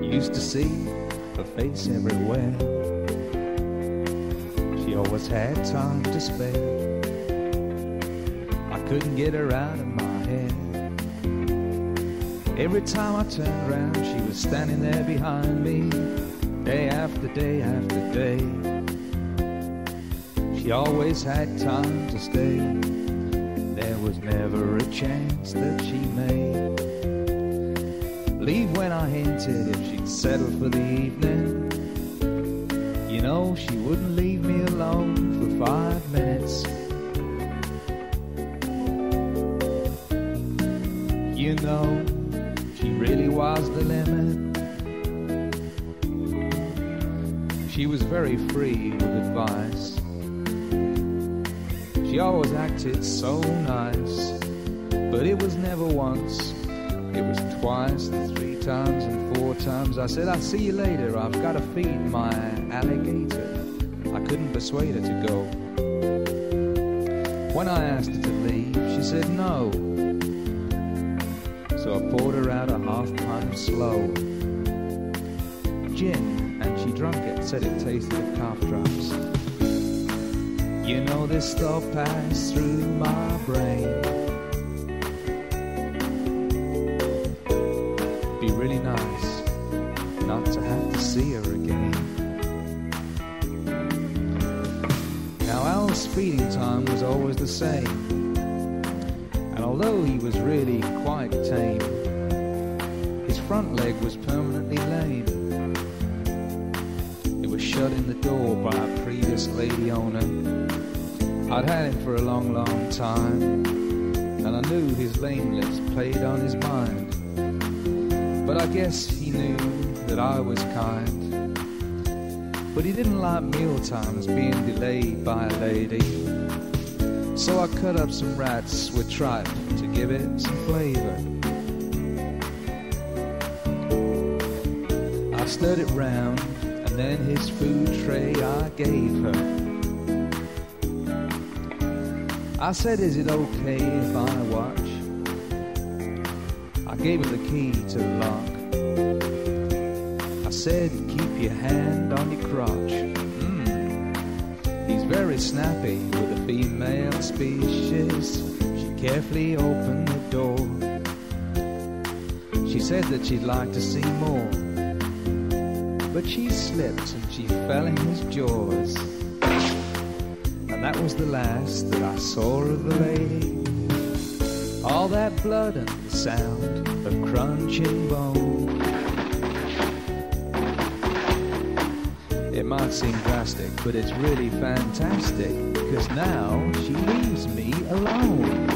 used to see her face everywhere. She always had time to spare. I couldn't get her out of my head. Every time I turned around, she was standing there behind me, day after day after day. She always had time to stay. There was never a chance that she made. Leave when I hinted if she'd settle for the evening. You know, she wouldn't leave me alone for 5 minutes. You know, she really was the limit. She was very free with advice. She always acted so nice. But it was never once, it was twice and 3 times and 4 times. I said, I'll see you later, I've got to feed my alligator. I couldn't persuade her to go. When I asked her to leave, she said no. So I poured her out a half pint slow gin, and she drank it, said it tasted of calf drops. You know, this thought passed through my brain. Be really nice not to have to see her again. Now Al's feeding time was always the same, and although he was really quite tame, his front leg was permanently lame. It was shut in the door by a previous lady owner. I'd had him for a long, long time, and I knew his lame lips played on his mind. But I guess he knew that I was kind. But he didn't like meal times being delayed by a lady. So I cut up some rats with tripe to give it some flavour. I stirred it round, and then his food tray I gave her. I said, is it okay if I watch? I gave her the key to the lock. I said, keep your hand on your crotch. He's very snappy with the female species. She carefully opened the door. She said that she'd like to see more, but she slipped and she fell in his jaws. And that was the last that I saw of the lady. All that blood and the sound of crunching bone. It might seem drastic, but it's really fantastic, because now she leaves me alone.